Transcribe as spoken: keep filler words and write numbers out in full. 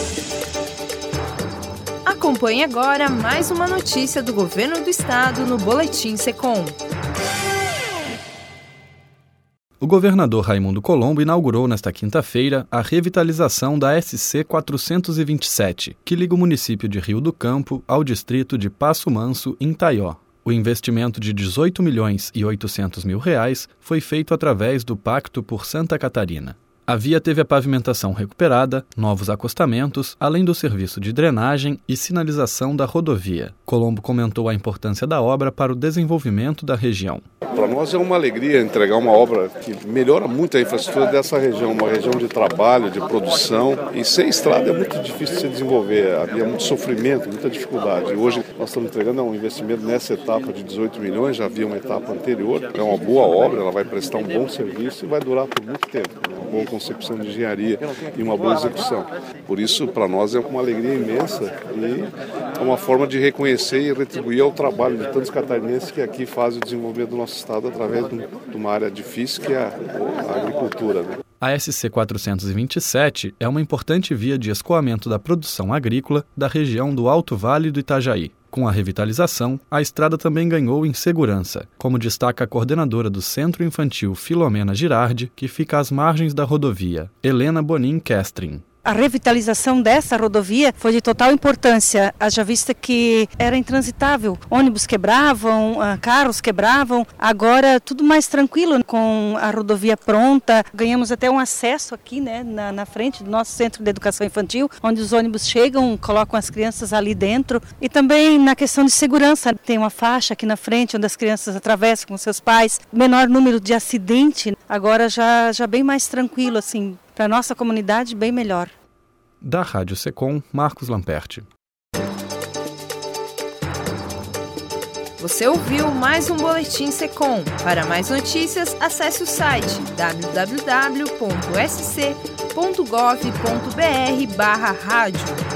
Acompanhe agora mais uma notícia do Governo do Estado no Boletim Secom. O governador Raimundo Colombo inaugurou nesta quinta-feira a revitalização da S C quatrocentos e vinte e sete, que liga o município de Rio do Campo ao distrito de Passo Manso, em Taió. O investimento de dezoito milhões e oitocentos mil reais foi feito através do Pacto por Santa Catarina. A via teve a pavimentação recuperada, novos acostamentos, além do serviço de drenagem e sinalização da rodovia. Colombo comentou a importância da obra para o desenvolvimento da região. Para nós é uma alegria entregar uma obra que melhora muito a infraestrutura dessa região, uma região de trabalho, de produção. E sem estrada é muito difícil de se desenvolver, havia muito sofrimento, muita dificuldade. E hoje nós estamos entregando um investimento nessa etapa de dezoito milhões, já havia uma etapa anterior. É uma boa obra, ela vai prestar um bom serviço e vai durar por muito tempo. Uma boa concepção de engenharia e uma boa execução. Por isso, para nós é uma alegria imensa e é uma forma de reconhecer e retribuir ao trabalho de tantos catarinenses que aqui fazem o desenvolvimento do nosso estado através de uma área difícil que é a agricultura, né? A S C quatrocentos e vinte e sete é uma importante via de escoamento da produção agrícola da região do Alto Vale do Itajaí. Com a revitalização, a estrada também ganhou em segurança, como destaca a coordenadora do Centro Infantil Filomena Girardi, que fica às margens da rodovia, Helena Bonin Kestrin. A revitalização dessa rodovia foi de total importância, haja vista que era intransitável. Ônibus quebravam, carros quebravam, agora tudo mais tranquilo com a rodovia pronta. Ganhamos até um acesso aqui, né, na, na frente do nosso Centro de Educação Infantil, onde os ônibus chegam, colocam as crianças ali dentro. E também na questão de segurança, tem uma faixa aqui na frente onde as crianças atravessam com seus pais. Menor número de acidente, agora já, já bem mais tranquilo, assim. Para a nossa comunidade, bem melhor. Da Rádio Secom, Marcos Lamperti. Você ouviu mais um Boletim Secom. Para mais notícias, acesse o site w w w ponto s c ponto gov ponto b r barra rádio.